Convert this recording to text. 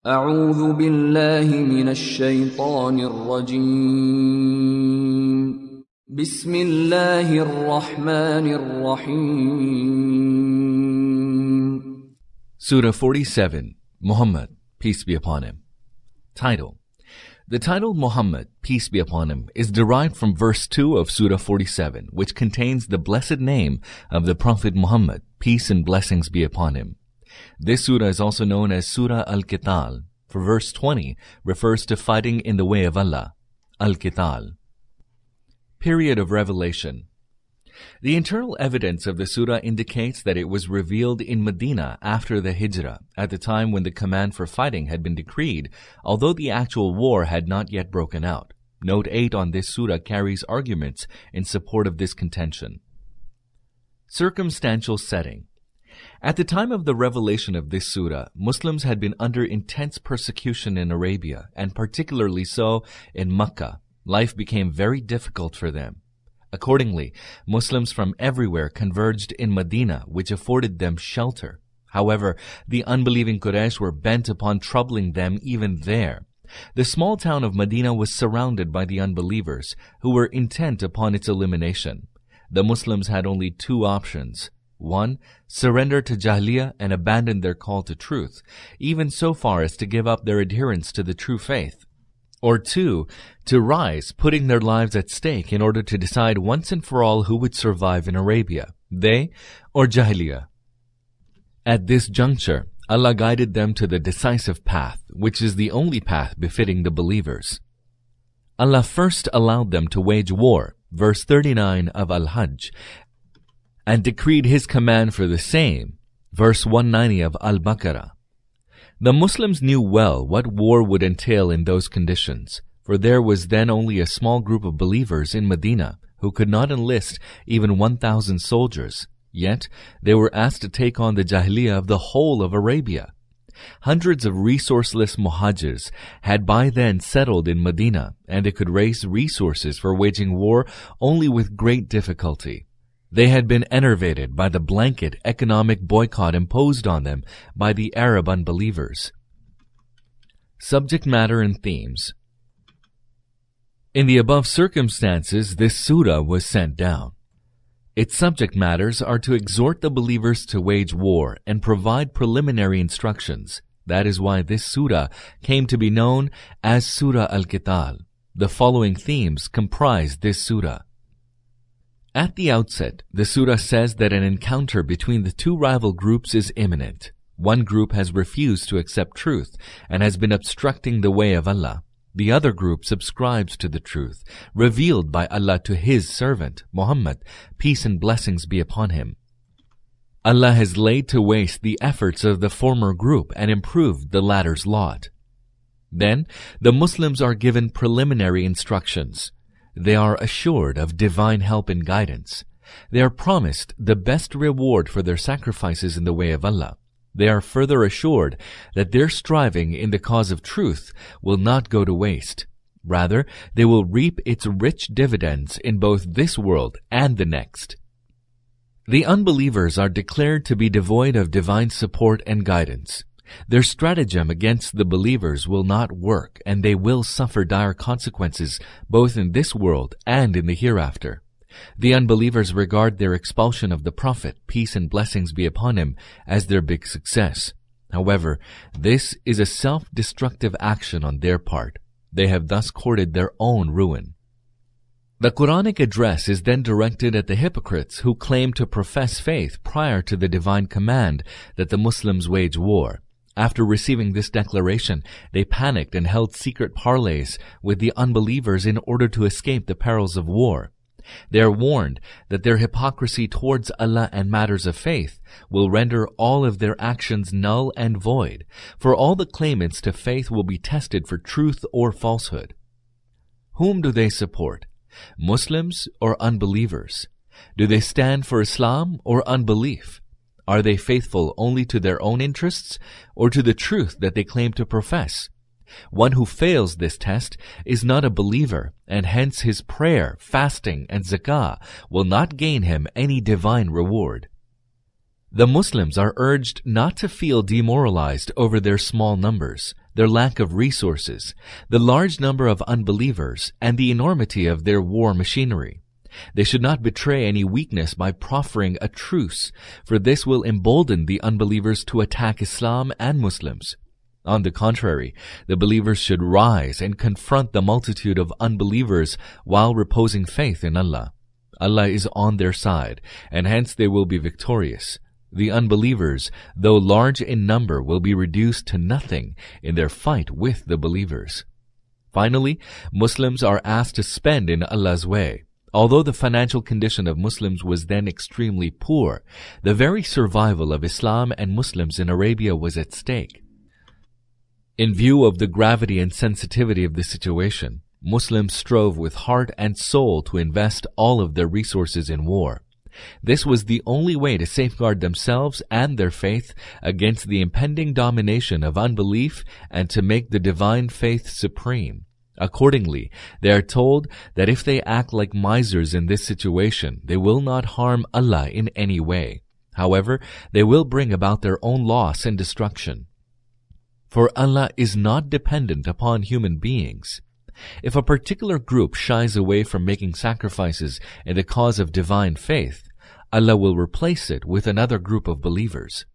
أعوذ بالله من الشيطان الرجيم بسم الله الرحمن الرحيم Surah 47, Muhammad, peace be upon him. Title. The title Muhammad, peace be upon him, is derived from verse 2 of Surah 47, which contains the blessed name of the Prophet Muhammad, peace and blessings be upon him. This surah is also known as Surah Al-Qital, for verse 20 refers to fighting in the way of Allah, Al-Qital. Period of revelation. The internal evidence of the surah indicates that it was revealed in Medina after the Hijrah, at the time when the command for fighting had been decreed, although the actual war had not yet broken out. Note 8 on this surah carries arguments in support of this contention. Circumstantial setting. At the time of the revelation of this surah, Muslims had been under intense persecution in Arabia, and particularly so in Makkah. Life became very difficult for them. Accordingly, Muslims from everywhere converged in Medina, which afforded them shelter. However, the unbelieving Quraysh were bent upon troubling them even there. The small town of Medina was surrounded by the unbelievers, who were intent upon its elimination. The Muslims had only two options. 1. Surrender to Jahiliyyah and abandon their call to truth, even so far as to give up their adherence to the true faith. Or 2. To rise, putting their lives at stake in order to decide once and for all who would survive in Arabia, they or Jahiliyyah. At this juncture, Allah guided them to the decisive path, which is the only path befitting the believers. Allah first allowed them to wage war, verse 39 of Al-Hajj, and decreed His command for the same, verse 190 of Al-Baqarah. The Muslims knew well what war would entail in those conditions, for there was then only a small group of believers in Medina who could not enlist even 1,000 soldiers, yet they were asked to take on the Jahiliyyah of the whole of Arabia. Hundreds of resourceless muhajirs had by then settled in Medina, and they could raise resources for waging war only with great difficulty. They had been enervated by the blanket economic boycott imposed on them by the Arab unbelievers. Subject matter and themes. In the above circumstances, this surah was sent down. Its subject matters are to exhort the believers to wage war and provide preliminary instructions. That is why this surah came to be known as Surah Al-Qital. The following themes comprise this surah. At the outset, the surah says that an encounter between the two rival groups is imminent. One group has refused to accept truth and has been obstructing the way of Allah. The other group subscribes to the truth, revealed by Allah to His servant, Muhammad, peace and blessings be upon him. Allah has laid to waste the efforts of the former group and improved the latter's lot. Then, the Muslims are given preliminary instructions. They are assured of divine help and guidance. They are promised the best reward for their sacrifices in the way of Allah. They are further assured that their striving in the cause of truth will not go to waste. Rather, they will reap its rich dividends in both this world and the next. The unbelievers are declared to be devoid of divine support and guidance. Their stratagem against the believers will not work, and they will suffer dire consequences both in this world and in the hereafter. The unbelievers regard their expulsion of the Prophet, peace and blessings be upon him, as their big success. However, this is a self-destructive action on their part. They have thus courted their own ruin. The Quranic address is then directed at the hypocrites who claim to profess faith prior to the divine command that the Muslims wage war. After receiving this declaration, they panicked and held secret parleys with the unbelievers in order to escape the perils of war. They are warned that their hypocrisy towards Allah and matters of faith will render all of their actions null and void, for all the claimants to faith will be tested for truth or falsehood. Whom do they support? Muslims or unbelievers? Do they stand for Islam or unbelief? Are they faithful only to their own interests or to the truth that they claim to profess? One who fails this test is not a believer, and hence his prayer, fasting, and zakah will not gain him any divine reward. The Muslims are urged not to feel demoralized over their small numbers. their lack of resources, the large number of unbelievers, and the enormity of their war machinery. They should not betray any weakness by proffering a truce, for this will embolden the unbelievers to attack Islam and Muslims. On the contrary, the believers should rise and confront the multitude of unbelievers while reposing faith in Allah. Allah is on their side, and hence they will be victorious. The unbelievers, though large in number, will be reduced to nothing in their fight with the believers. Finally, Muslims are asked to spend in Allah's way. Although the financial condition of Muslims was then extremely poor, the very survival of Islam and Muslims in Arabia was at stake. In view of the gravity and sensitivity of the situation, Muslims strove with heart and soul to invest all of their resources in war. This was the only way to safeguard themselves and their faith against the impending domination of unbelief and to make the divine faith supreme. Accordingly, they are told that if they act like misers in this situation, they will not harm Allah in any way. However, they will bring about their own loss and destruction. For Allah is not dependent upon human beings. If a particular group shies away from making sacrifices in the cause of divine faith, Allah will replace it with another group of believers.